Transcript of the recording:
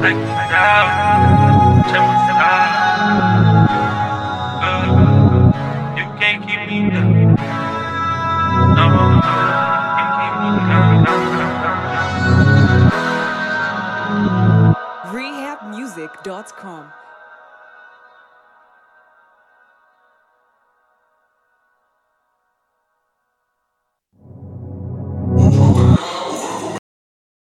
You can't keep me down. No, you can't keep me down. rehabmusic.com